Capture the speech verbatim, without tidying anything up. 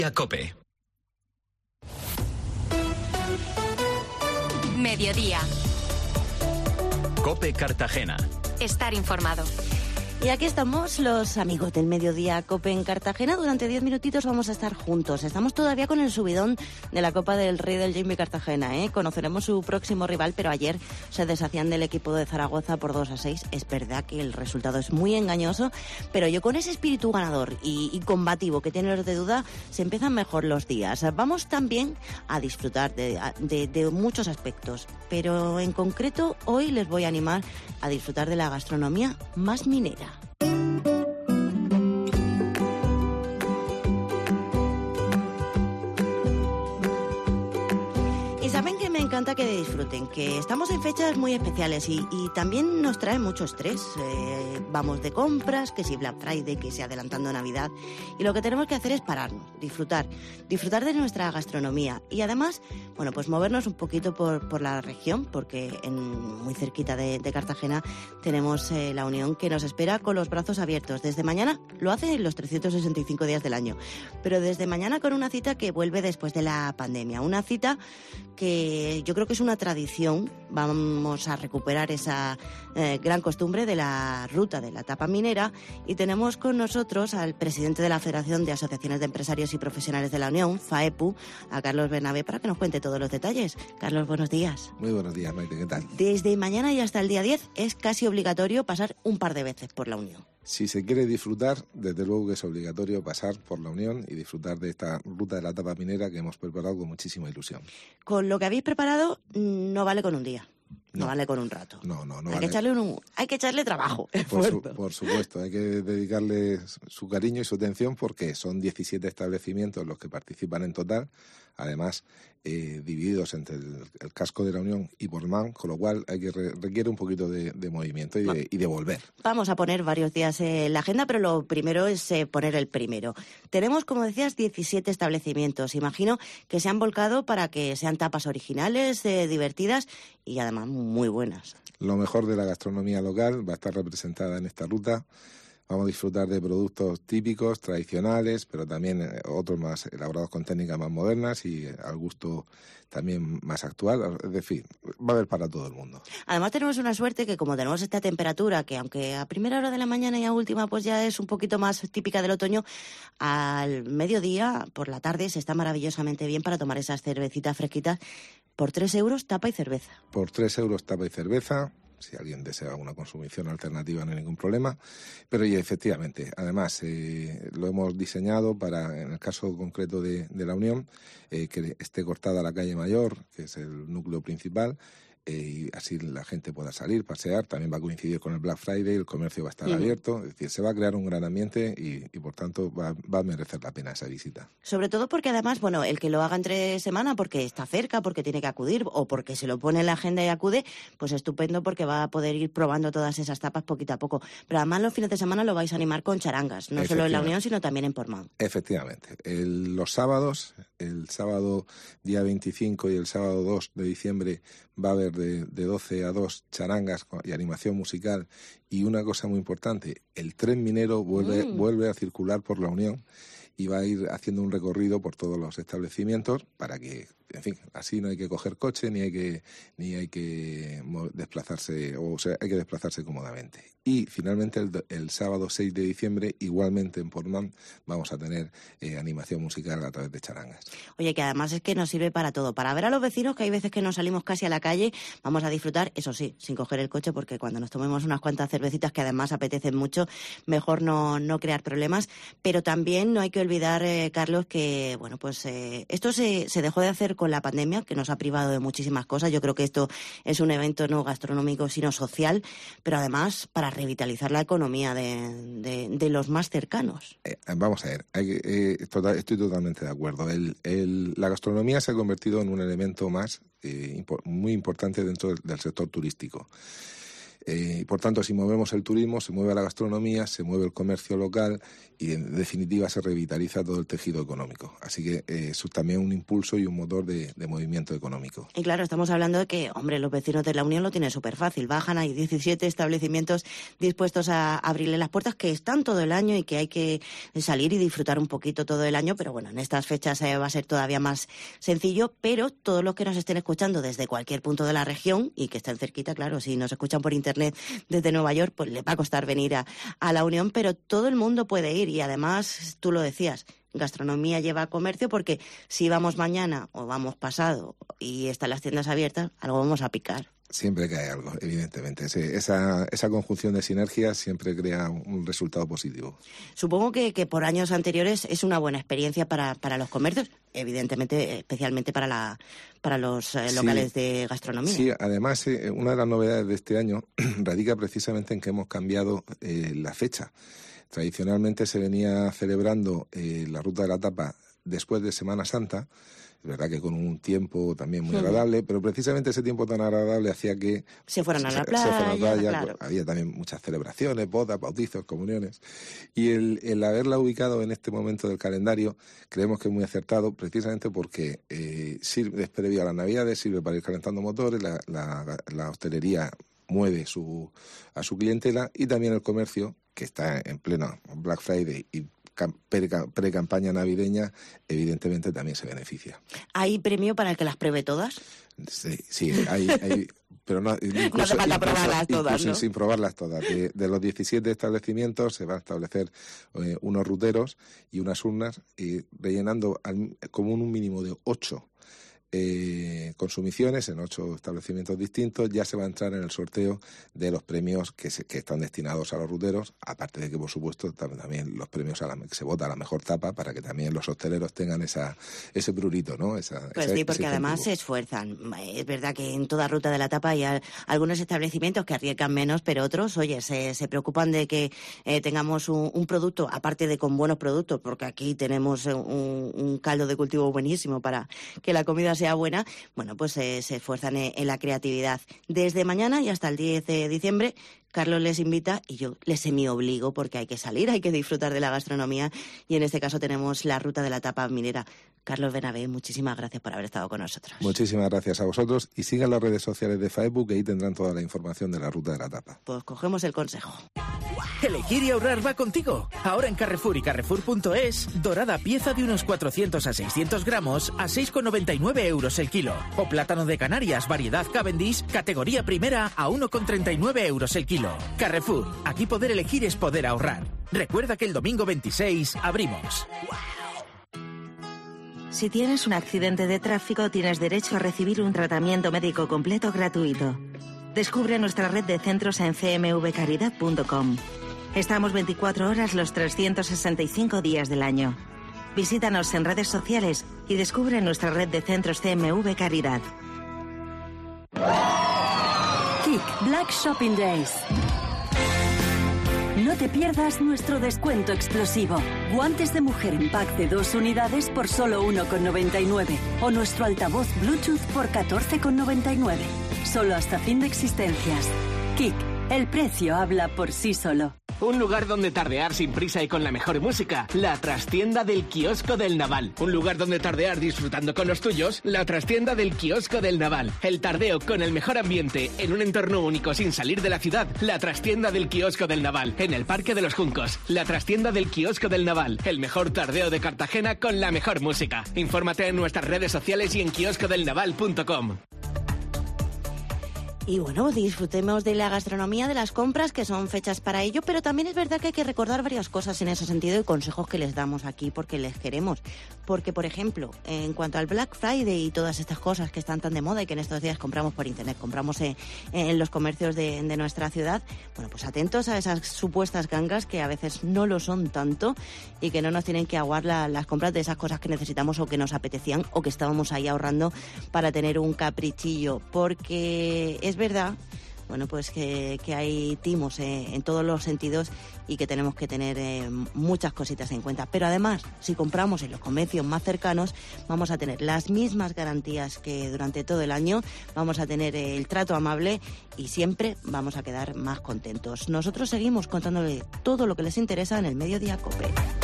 COPE. Mediodía. COPE Cartagena. Estar informado. Y aquí estamos los amigos del Mediodía COPE en Cartagena. Durante diez minutitos vamos a estar juntos. Estamos todavía con el subidón de la Copa del Rey del Jamie Cartagena, ¿eh? Conoceremos su próximo rival, pero ayer se deshacían del equipo de Zaragoza por dos a seis. Es verdad que el resultado es muy engañoso, pero yo con ese espíritu ganador y, y combativo que tiene los de Duda, se empiezan mejor los días. Vamos también a disfrutar de, de, de muchos aspectos, pero en concreto hoy les voy a animar a disfrutar de la gastronomía más minera. Me encanta que disfruten, que estamos en fechas muy especiales y, y también nos trae mucho estrés. Eh, vamos de compras, que si Black Friday, que si adelantando Navidad, y lo que tenemos que hacer es pararnos, disfrutar, disfrutar de nuestra gastronomía y además, bueno, pues movernos un poquito por, por la región, porque en, muy cerquita de, de Cartagena tenemos eh, la Unión que nos espera con los brazos abiertos. Desde mañana lo hace en los trescientos sesenta y cinco días del año, pero desde mañana con una cita que vuelve después de la pandemia, una cita que yo creo que es una tradición. Vamos a recuperar esa eh, gran costumbre de la ruta de la tapa minera y tenemos con nosotros al presidente de la Federación de Asociaciones de Empresarios y Profesionales de la Unión, FAEPU, a Carlos Bernabé, para que nos cuente todos los detalles. Carlos, buenos días. Muy buenos días, Maite, ¿qué tal? Desde mañana y hasta el día diez es casi obligatorio pasar un par de veces por la Unión. Si se quiere disfrutar, desde luego que es obligatorio pasar por la Unión y disfrutar de esta ruta de la tapa minera que hemos preparado con muchísima ilusión. Con lo que habéis preparado no vale con un día. No, no vale con un rato. No, no, no hay vale. Que echarle un, hay que echarle trabajo. Por, su, por supuesto, hay que dedicarle su cariño y su atención porque son diecisiete establecimientos los que participan en total, además eh, divididos entre el, el casco de la Unión y Portmán, con lo cual hay que re, requiere un poquito de, de movimiento y de, y de volver. Vamos a poner varios días en la agenda, pero lo primero es eh, poner el primero. Tenemos, como decías, diecisiete establecimientos. Imagino que se han volcado para que sean tapas originales, eh, divertidas y además muy buenas. Lo mejor de la gastronomía local va a estar representada en esta ruta. Vamos a disfrutar de productos típicos, tradicionales, pero también otros más elaborados con técnicas más modernas y al gusto también más actual. Es decir, va a haber para todo el mundo. Además tenemos una suerte que como tenemos esta temperatura, que aunque a primera hora de la mañana y a última pues ya es un poquito más típica del otoño, al mediodía, por la tarde, se está maravillosamente bien para tomar esas cervecitas fresquitas por tres euros tapa y cerveza. Por tres euros tapa y cerveza. Si alguien desea una consumición alternativa no hay ningún problema, pero y efectivamente, además eh, lo hemos diseñado para, en el caso concreto de, de la Unión, eh, que esté cortada la calle Mayor, que es el núcleo principal, eh, y así la gente pueda salir, pasear. También va a coincidir con el Black Friday, el comercio va a estar uh-huh. abierto, es decir, se va a crear un gran ambiente y, y por tanto va, va a merecer la pena esa visita. Sobre todo porque además, bueno, el que lo haga entre semana porque está cerca, porque tiene que acudir o porque se lo pone en la agenda y acude, pues estupendo porque va a poder ir probando todas esas tapas poquito a poco. Pero además los fines de semana lo vais a animar con charangas, no solo en la Unión, sino también en Portmán. Efectivamente. El, los sábados, el sábado día veinticinco y el sábado dos de diciembre va a haber de, de doce a dos charangas y animación musical. Y una cosa muy importante, el tren minero vuelve, mm. vuelve a circular por la Unión y va a ir haciendo un recorrido por todos los establecimientos para que, en fin, así no hay que coger coche ni hay que ni hay que desplazarse, o sea, hay que desplazarse cómodamente. Y finalmente el, el sábado seis de diciembre, igualmente en Portmán, vamos a tener eh, animación musical a través de charangas. Oye, que además es que nos sirve para todo, para ver a los vecinos, que hay veces que nos salimos casi a la calle, vamos a disfrutar, eso sí, sin coger el coche, porque cuando nos tomemos unas cuantas cervecitas que además apetecen mucho, mejor no, no crear problemas, pero también no hay que olvidar, eh, Carlos, que bueno, pues eh, esto se, se dejó de hacer con la pandemia, que nos ha privado de muchísimas cosas. Yo creo que esto es un evento no gastronómico, sino social, pero además para revitalizar la economía de, de, de los más cercanos. Eh, vamos a ver, hay, eh, total, estoy totalmente de acuerdo. El, el, la gastronomía se ha convertido en un elemento más eh, impor, muy importante dentro del, del sector turístico. Eh, por tanto, si movemos el turismo, se mueve la gastronomía, se mueve el comercio local y, en definitiva, se revitaliza todo el tejido económico. Así que eh, es también un impulso y un motor de, de movimiento económico. Y claro, estamos hablando de que, hombre, los vecinos de la Unión lo tienen súper fácil. Bajan, hay diecisiete establecimientos dispuestos a abrirle las puertas, que están todo el año y que hay que salir y disfrutar un poquito todo el año. Pero bueno, en estas fechas eh, va a ser todavía más sencillo. Pero todos los que nos estén escuchando desde cualquier punto de la región y que estén cerquita, claro, si nos escuchan por internet desde Nueva York, pues le va a costar venir a, a la Unión, pero todo el mundo puede ir y además, tú lo decías, gastronomía lleva comercio, porque si vamos mañana o vamos pasado y están las tiendas abiertas, algo vamos a picar. Siempre cae algo, evidentemente. Ese, esa, esa conjunción de sinergias siempre crea un resultado positivo. Supongo que, que por años anteriores es una buena experiencia para, para los comercios, evidentemente, especialmente para, la, para los eh, locales sí, de gastronomía. Sí, además, eh, una de las novedades de este año radica precisamente en que hemos cambiado eh, la fecha. Tradicionalmente se venía celebrando eh, la Ruta de la Tapa después de Semana Santa. Es verdad que con un tiempo también muy agradable, pero precisamente ese tiempo tan agradable hacía que se fueran a la playa, se fueran a la playa, claro. Había también muchas celebraciones, bodas, bautizos, comuniones, y el, el haberla ubicado en este momento del calendario creemos que es muy acertado, precisamente porque eh, sirve, es previo a las Navidades, sirve para ir calentando motores, la, la, la hostelería mueve su, a su clientela y también el comercio, que está en pleno Black Friday y pre-campaña navideña, evidentemente también se beneficia. ¿Hay premio para el que las pruebe todas? Sí, sí, hay, hay pero no, incluso, no hace falta incluso, probarlas todas, incluso ¿no? sin probarlas todas. De, de los diecisiete establecimientos se van a establecer eh, unos ruteros y unas urnas, y rellenando al, como un mínimo de ocho Eh, consumiciones en ocho establecimientos distintos, ya se va a entrar en el sorteo de los premios que, se, que están destinados a los ruteros, aparte de que, por supuesto, también los premios a la que se vota a la mejor tapa, para que también los hosteleros tengan esa ese prurito, ¿no? Esa, pues esa, sí, porque además se esfuerzan. Es verdad que en toda Ruta de la Tapa hay a, algunos establecimientos que arriesgan menos, pero otros, oye, se, se preocupan de que eh, tengamos un, un producto, aparte de con buenos productos, porque aquí tenemos un, un caldo de cultivo buenísimo para que la comida sea buena, bueno, pues eh, se esfuerzan en, en la creatividad. Desde mañana y hasta el diez de diciembre, Carlos les invita y yo les semi-obligo, porque hay que salir, hay que disfrutar de la gastronomía, y en este caso tenemos la Ruta de la Tapa minera. Carlos Bernabé, muchísimas gracias por haber estado con nosotros. Muchísimas gracias a vosotros, y sigan las redes sociales de Facebook, que ahí tendrán toda la información de la Ruta de la Tapa. Pues cogemos el consejo. Elegir y ahorrar va contigo. Ahora en Carrefour y Carrefour punto es, dorada pieza de unos cuatrocientos a seiscientos gramos a seis con noventa y nueve euros el kilo. O plátano de Canarias, variedad Cavendish, categoría primera a uno con treinta y nueve euros el kilo. Carrefour, aquí poder elegir es poder ahorrar. Recuerda que el domingo veintiséis abrimos. Si tienes un accidente de tráfico, tienes derecho a recibir un tratamiento médico completo gratuito. Descubre nuestra red de centros en c m v caridad punto com. Estamos veinticuatro horas los trescientos sesenta y cinco días del año. Visítanos en redes sociales y descubre nuestra red de centros C M V Caridad. Kik Black Shopping Days. No te pierdas nuestro descuento explosivo. Guantes de mujer en pack de dos unidades por solo uno con noventa y nueve. O nuestro altavoz Bluetooth por catorce con noventa y nueve. Solo hasta fin de existencias. Kik, el precio habla por sí solo. Un lugar donde tardear sin prisa y con la mejor música. La trastienda del Kiosco del Naval. Un lugar donde tardear disfrutando con los tuyos. La trastienda del Kiosco del Naval. El tardeo con el mejor ambiente en un entorno único sin salir de la ciudad. La trastienda del Kiosco del Naval. En el Parque de los Juncos. La trastienda del Kiosco del Naval. El mejor tardeo de Cartagena con la mejor música. Infórmate en nuestras redes sociales y en kiosco del naval punto com. Y bueno, disfrutemos de la gastronomía, de las compras, que son fechas para ello, pero también es verdad que hay que recordar varias cosas en ese sentido y consejos que les damos aquí porque les queremos. Porque, por ejemplo, en cuanto al Black Friday y todas estas cosas que están tan de moda y que en estos días compramos por internet, compramos en, en los comercios de, de nuestra ciudad, bueno, pues atentos a esas supuestas gangas que a veces no lo son tanto y que no nos tienen que aguar la, las compras de esas cosas que necesitamos o que nos apetecían o que estábamos ahí ahorrando para tener un caprichillo. Porque es verdad, bueno, pues que, que hay timos eh, en todos los sentidos y que tenemos que tener eh, muchas cositas en cuenta. Pero además, si compramos en los comercios más cercanos, vamos a tener las mismas garantías que durante todo el año, vamos a tener eh, el trato amable y siempre vamos a quedar más contentos. Nosotros seguimos contándole todo lo que les interesa en el Mediodía COPE.